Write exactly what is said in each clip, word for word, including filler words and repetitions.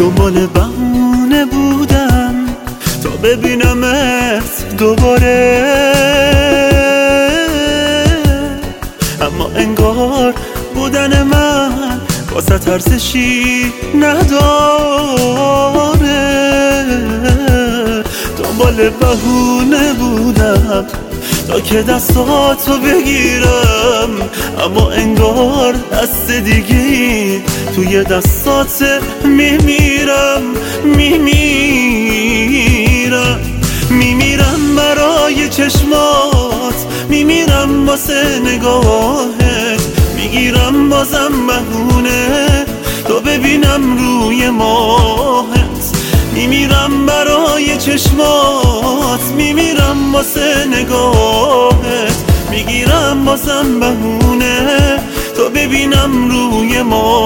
دنبال بهونه بودم تا ببینمت دوباره، اما انگار بودن من واسه ارزشی نداره. دنبال بهونه بودم تا که دستاتو بگیرم، اما انگار دست دیگی توی دستات میمیرم میمیرم میمیرم برای چشمات، میمیرم واسه نگاهت، میگیرم بازم بهونه تو ببینم روی ماهت. میمیرم برای چشمات، میمیرم واسه نگاهت، میگیرم بازم بهونه تو ببینم روی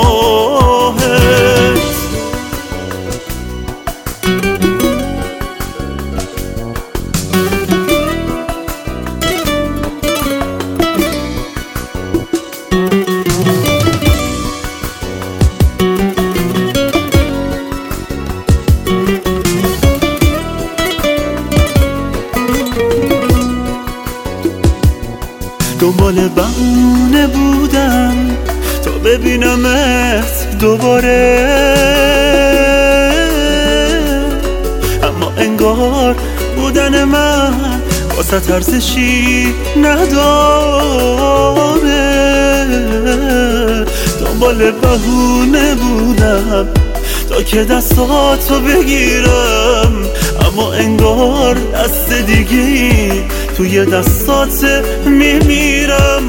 ماهت. دنبال بهونه بودم تا ببینمت دوباره، اما انگار بودن من واسه ارزشی نداره. دنبال بهونه بودم تا که دستاتو بگیرم، اما انگار دست دیگی توی دستات میمیرم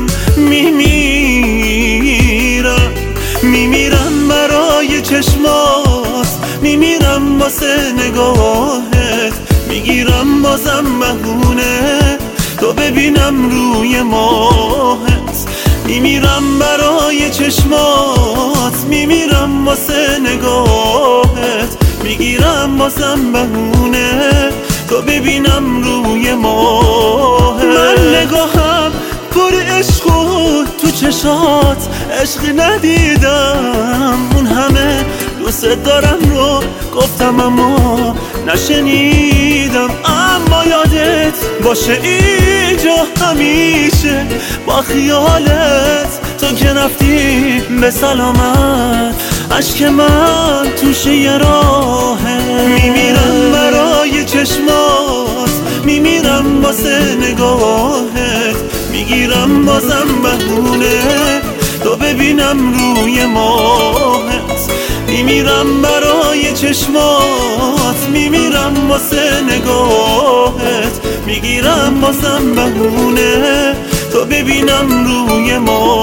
میمیرم میمیرم برای چشمات، میمیرم واسه نگاهت، میگیرم بازم بهونه تو ببینم روی ماهت. میمیرم برای چشمات، میمیرم واسه نگاهت، میگیرم بازم بهونه تو ببینم روی ماهت. من نگاهم پر عشق و تو چشات عشق ندیدم، اون همه دوست دارم رو گفتم اما نشنیدم. اما یادت باشه اینجا همیشه با خیالت، تو که رفتی به سلامت عشق من توش یه راهه. میمیرم برای چشمات، میمیرم واسه نگاهت، میگیرم بازم بهونه تو ببینم روی ماهت. میمیرم برای چشمات، میمیرم واسه نگاهت، میگیرم بازم بهونه تو ببینم روی ماهت.